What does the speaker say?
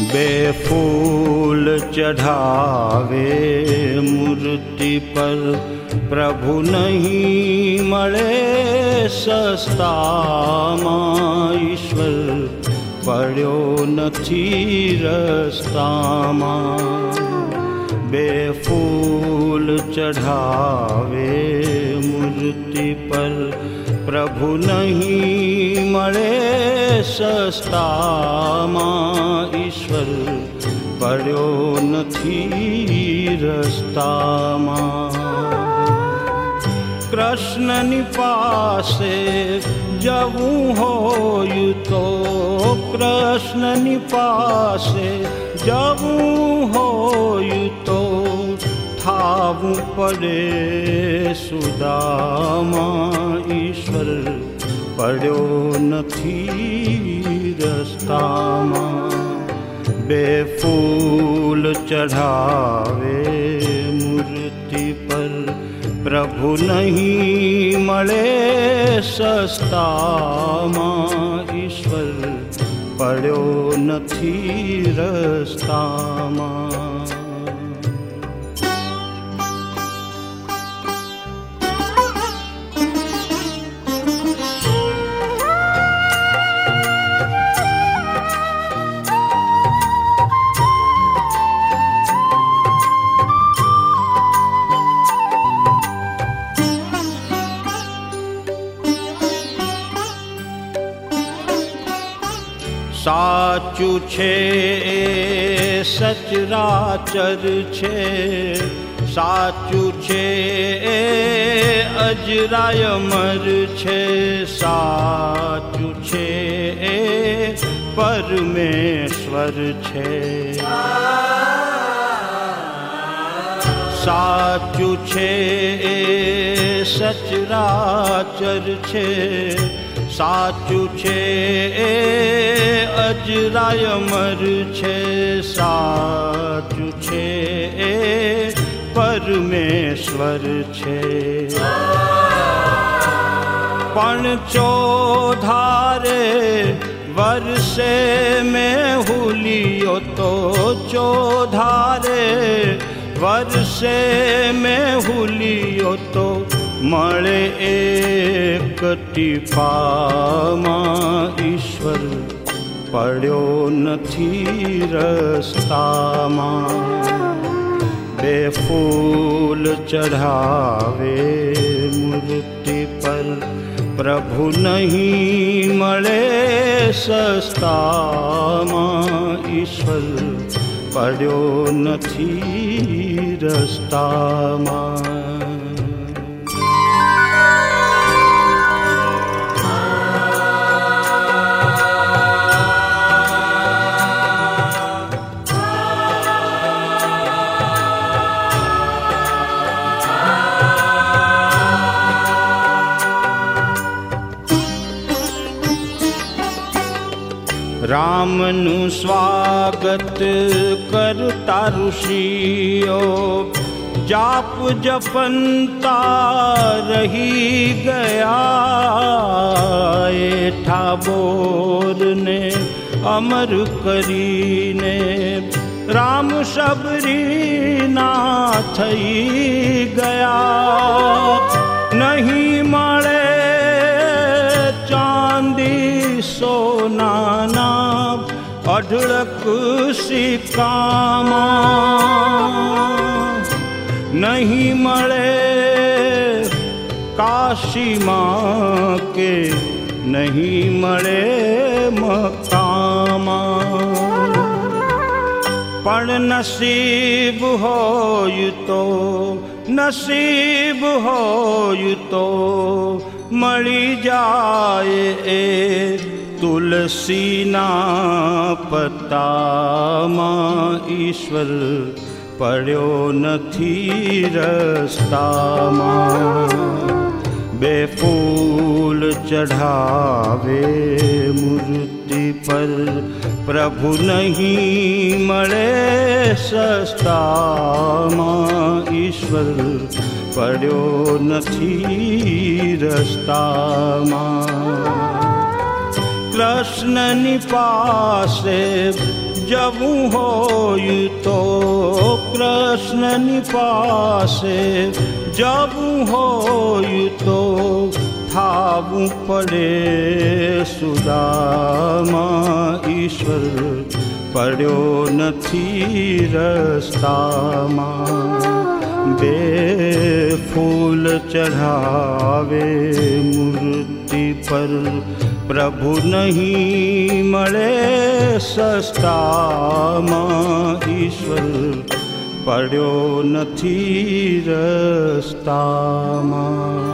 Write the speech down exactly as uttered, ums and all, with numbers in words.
બે ફૂલ ચઢાવે મૂર્તિ પર, પ્રભુ નહીં મળે સસ્તામાં. ઈશ્વર પડ્યો નથી રસ્તામાં. બે ફૂલ ચઢાવે મૂર્તિ પર, પ્રભુ નહીં મળે સસ્તામાં. ઈશ્વર પડ્યો નથી રસ્તામાં. કૃષ્ણની પાસે જવું હોય તો, કૃષ્ણની પાસે જવું હોય તો, થાવું પડે સુદામા. ઈશ્વર પડ્યો નથી રસ્તામાં. બે ફૂલ ચઢાવે મૂર્તિ પર, પ્રભુ નહીં મળે સસ્તામાં. ઈશ્વર પડ્યો નથી રસ્તામાં. સાચું છે સચરાચર છે, સાચું છે અજરાય અમર છે, સાચું છે પરમેશ્વર છે. સાચું છે સચરાચર છે, સાચું છે અજરાય અમર છે, સાચું છે પરમેશ્વર છે. પણ ચોધારે વર્ષે મેં હુલિયો તો, ચોધારે વર્ષે મેં હુલિયો તો, મળે એક ટીપામાં. ઈશ્વર પડ્યો નથી રસ્તામાં. બે ફૂલ ચઢાવે મૂર્તિ પર, પ્રભુ નહીં મળે સસ્તામાં. ઈશ્વર પડ્યો નથી રસ્તામાં. રામનું સ્વાગત કરતા ઋષિઓ, જાપ જપનતા રહી ગયા. એઠા બોરને અમર કરીને, રામ શબરીના થઈ ગયા. નહીં મળે ચાંદી સોનાના અઢળક સિક્કામાં, નહીં મળે કાશીમાં કે નહીં મળે મક્કામાં. પણ નસીબ હોય તો, નસીબ હોય તો મળી જાય એ તુલસીના પત્તામાં. ઈશ્વર પડ્યો નથી રસ્તામાં. બે ફૂલ ચઢાવે મૂર્તિ પર, પ્રભુ નહીં મળે સસ્તામાં. ઈશ્વર પડ્યો નથી રસ્તામાં. કૃષ્ણની પાસે જવું હોય તો કૃષ્ણની પાસે, જવું હોય તો થાવું પડે સુદામા. ઈશ્વર પડ્યો નથી રસ્તામાં, બે ફૂલ ચઢાવે મૂર્તિ પર, પ્રભુ નહીં મળે સસ્તામાં. ઈશ્વર પડ્યો નથી રસ્તામાં.